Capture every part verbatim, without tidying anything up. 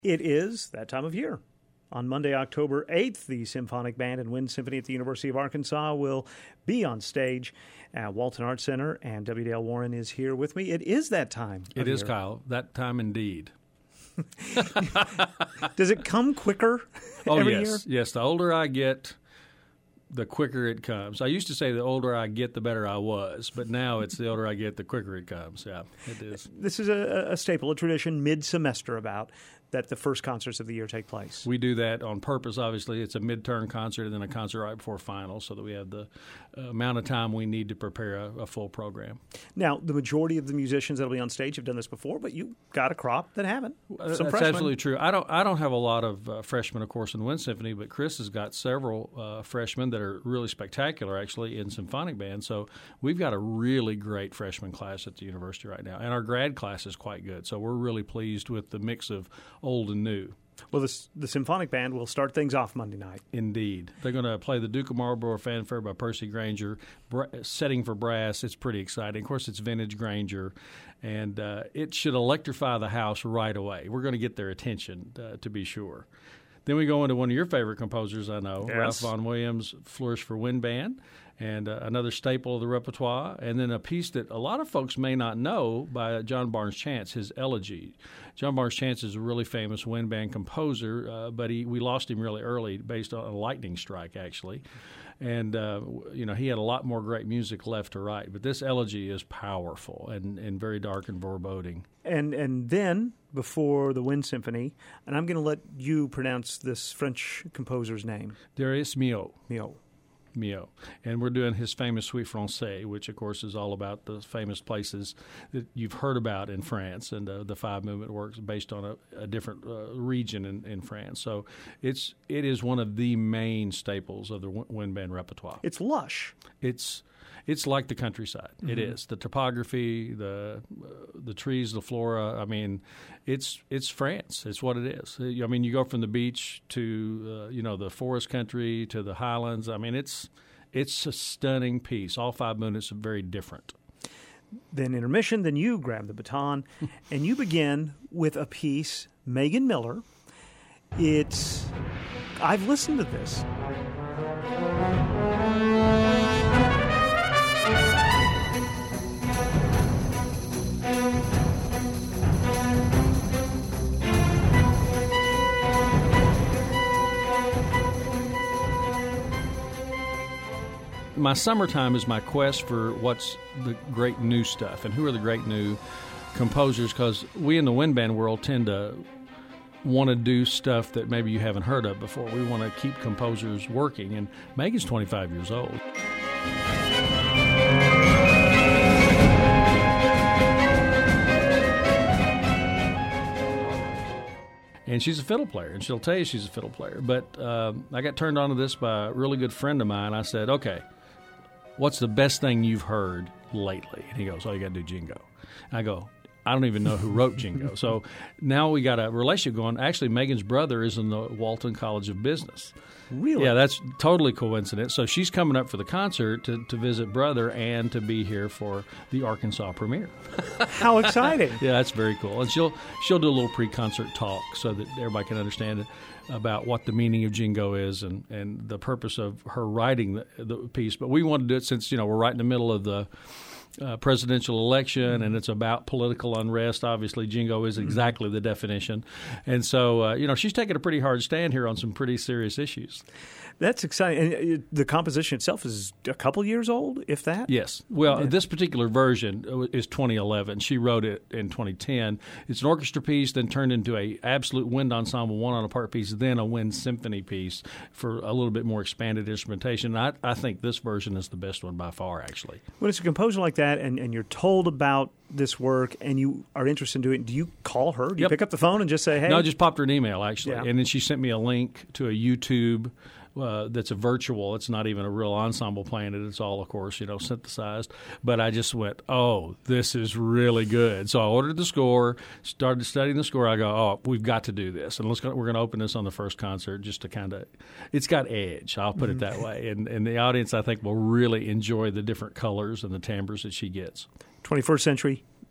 It is that time of year. On Monday, October eighth, the Symphonic Band and Wind Symphony at the University of Arkansas will be on stage at Walton Arts Center, and W. Dale Warren is here with me. It is that time. It is, Kyle. That time indeed. Does it come quicker oh, every yes. year? Yes, the older I get, the quicker it comes. I used to say the older I get, the better I was, but now it's the older I get, the quicker it comes. Yeah, it is. This is a, a staple, a tradition mid-semester about that the first concerts of the year take place. We do that on purpose, obviously. It's a midterm concert and then a concert right before finals so that we have the uh, amount of time we need to prepare a, a full program. Now, the majority of the musicians that will be on stage have done this before, but you got a crop that haven't. Some That's freshmen. absolutely true. I don't I don't have a lot of uh, freshmen, of course, in the Wind Symphony, but Chris has got several uh, freshmen that are really spectacular, actually, in symphonic band. So we've got a really great freshman class at the university right now, and our grad class is quite good. So we're really pleased with the mix of old and new. Well, this, the Symphonic Band will start things off Monday night. Indeed. They're going to play the Duke of Marlborough Fanfare by Percy Granger, bra- setting for brass. It's pretty exciting. Of course, it's vintage Granger, and uh, it should electrify the house right away. We're going to get their attention, uh, to be sure. Then we go into one of your favorite composers, I know, yes. Ralph Vaughan Williams' Flourish for Wind Band, and uh, another staple of the repertoire, and then a piece that a lot of folks may not know by John Barnes Chance, his Elegy. John Barnes Chance is a really famous wind band composer, uh, but he we lost him really early based on a lightning strike, actually. And, uh, you know, he had a lot more great music left to write. But this Elegy is powerful and, and very dark and foreboding. And and then, before the Wind Symphony, and I'm going to let you pronounce this French composer's name. Darius Milhaud. Milhaud. Milhaud. And we're doing his famous Suite Francais, which, of course, is all about the famous places that you've heard about in France. And uh, the five-movement works based on a, a different uh, region in, in France. So it's it is one of the main staples of the wind band repertoire. It's lush. It's it's like the countryside. Mm-hmm. It is. The topography, the uh, the trees, the flora. I mean, it's it's France. It's what it is. I mean, you go from the beach to uh, you know the forest country to the highlands. I mean, it's it's a stunning piece. All five movements are very different. Then intermission. Then you grab the baton, and you begin with a piece, Megan Miller. It's I've listened to this. My summertime is my quest for what's the great new stuff and who are the great new composers, because we in the wind band world tend to want to do stuff that maybe you haven't heard of before. We want to keep composers working, and Megan's twenty-five years old. And she's a fiddle player, and she'll tell you she's a fiddle player. But um, I got turned on to this by a really good friend of mine. I said, okay, what's the best thing you've heard lately? And he goes, oh, you got to do Jingo. And I go, I don't even know who wrote Jingo. So now we got a relationship going. Actually, Megan's brother is in the Walton College of Business. Really? Yeah, that's totally coincidence. So she's coming up for the concert to, to visit brother and to be here for the Arkansas premiere. How exciting. Yeah, that's very cool. And she'll she'll do a little pre-concert talk so that everybody can understand it, about what the meaning of Jingo is and, and the purpose of her writing the, the piece. But we wanted to do it since, you know, we're right in the middle of the Uh, presidential election, and it's about political unrest. Obviously, Jingo is exactly the definition. And so, uh, you know, she's taking a pretty hard stand here on some pretty serious issues. That's exciting. And the composition itself is a couple years old, if that? Yes. Well, yeah. This particular version is twenty eleven. She wrote it in twenty ten. It's an orchestra piece, then turned into a absolute wind ensemble, one-on-a-part piece, then a wind symphony piece for a little bit more expanded instrumentation. I, I think this version is the best one by far, actually. When it's a composer like that and, and you're told about this work and you are interested in doing it, do you call her? Do you Yep. pick up the phone and just say, hey? No, I just popped her an email, actually. Yeah. And then she sent me a link to a YouTube uh, that's a virtual. It's not even a real ensemble playing it. It's all, of course, you know, synthesized. But I just went, oh, this is really good. So I ordered the score, started studying the score. I go, oh, we've got to do this. And let's go, we're going to open this on the first concert just to kind of – it's got edge. I'll put mm-hmm. it that way. And, and the audience, I think, will really enjoy the different colors and the timbres that she gets. twenty-first century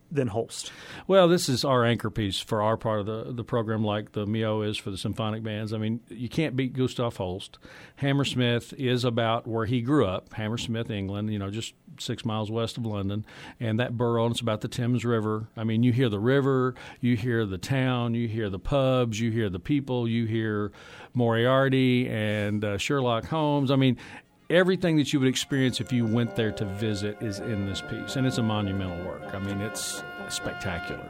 than Holst? Well, this is our anchor piece for our part of the, the program, like the M I O is for the symphonic bands. I mean, you can't beat Gustav Holst. Hammersmith is about where he grew up, Hammersmith, England, you know, just six miles west of London. And that borough, and it's about the Thames River. I mean, you hear the river, you hear the town, you hear the pubs, you hear the people, you hear Moriarty and uh, Sherlock Holmes. I mean, everything that you would experience if you went there to visit is in this piece, and it's a monumental work. I mean, it's spectacular.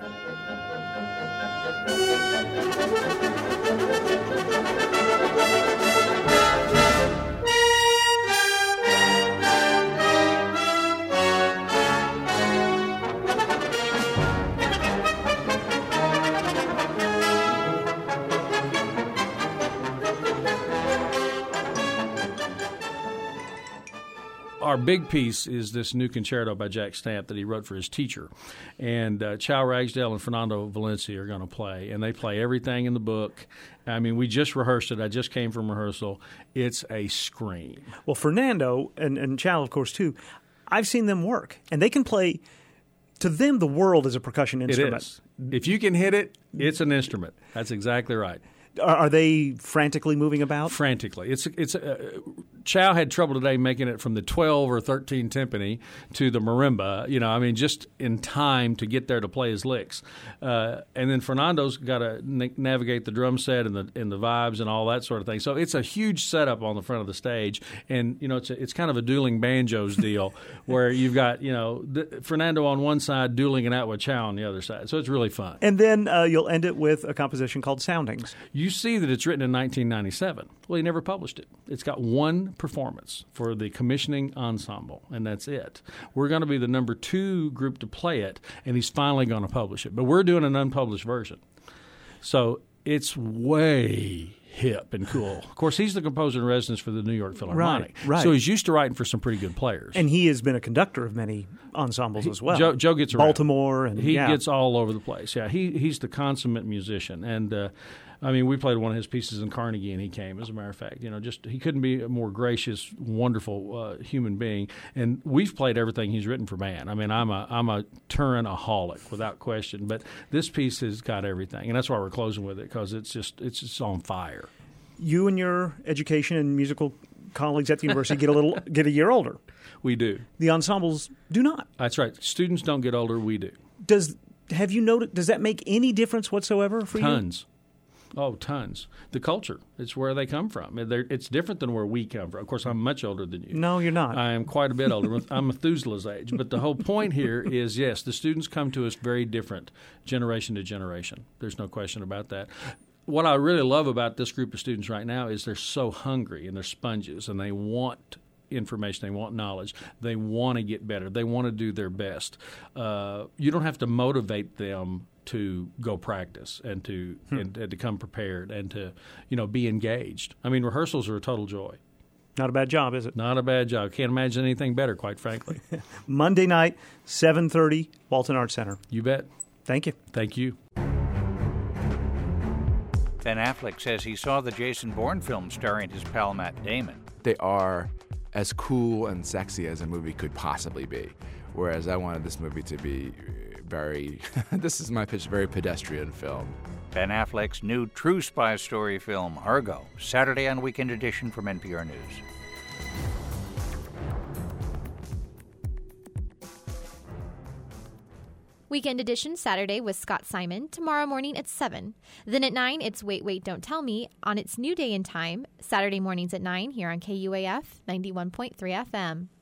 Our big piece is this new concerto by Jack Stamp that he wrote for his teacher. And uh, Chow Ragsdale and Fernando Valencia are going to play, and they play everything in the book. I mean, we just rehearsed it. I just came from rehearsal. It's a scream. Well, Fernando and, and Chow, of course, too, I've seen them work, and they can play. To them, the world is a percussion instrument. It is. If you can hit it, it's an instrument. That's exactly right. Are, are they frantically moving about? Frantically. It's it's uh, Chow had trouble today making it from the twelve or thirteen timpani to the marimba, you know, I mean, just in time to get there to play his licks. Uh, and then Fernando's got to na- navigate the drum set and the and the vibes and all that sort of thing. So it's a huge setup on the front of the stage. And, you know, it's a, it's kind of a dueling banjos deal where you've got, you know, the, Fernando on one side dueling it out with Chow on the other side. So it's really fun. And then uh, you'll end it with a composition called Soundings. You see that it's written in nineteen ninety-seven. Well, he never published it. It's got one performance for the commissioning ensemble, and that's it. We're going to be the number two group to play it, and he's finally going to publish it. But we're doing an unpublished version. So it's way hip and cool. Of course, he's the composer in residence for the New York Philharmonic. Right, right. So he's used to writing for some pretty good players. And he has been a conductor of many ensembles he, as well. Joe, Joe gets around. Baltimore. And, he yeah. gets all over the place. Yeah, he he's the consummate musician. And, uh, I mean, we played one of his pieces in Carnegie, and he came, as a matter of fact. You know, just he couldn't be a more gracious, wonderful uh, human being. And we've played everything he's written for band. I mean, I'm a I'm a Turin-aholic, without question. But this piece has got everything, and that's why we're closing with it, because it's just it's just on fire. You and your education and musical colleagues at the university get a little get a year older. We do. The ensembles do not. That's right. Students don't get older. We do. Does have you noted? Does that make any difference whatsoever for you? Tons. Oh, tons. The culture. It's where they come from. They're, it's different than where we come from. Of course, I'm much older than you. No, you're not. I am quite a bit older. I'm Methuselah's age. But the whole point here is, yes, the students come to us very different, generation to generation. There's no question about that. What I really love about this group of students right now is they're so hungry and they're sponges, and they want information, they want knowledge, they want to get better, they want to do their best. Uh, you don't have to motivate them to go practice and to hmm. and, and to come prepared and to, you know, be engaged. I mean, rehearsals are a total joy. Not a bad job, is it? Not a bad job. Can't imagine anything better, quite frankly. Monday night, seven thirty, Walton Arts Center. You bet. Thank you. Thank you. Ben Affleck says he saw the Jason Bourne film starring his pal Matt Damon. They are as cool and sexy as a movie could possibly be, whereas I wanted this movie to be very, this is my pitch, very pedestrian film. Ben Affleck's new true spy story film, Argo, Saturday on Weekend Edition from N P R News. Weekend Edition Saturday with Scott Simon, tomorrow morning at seven. Then at nine, it's Wait, Wait, Don't Tell Me on its new day and time, Saturday mornings at nine here on K U A F ninety-one point three F M.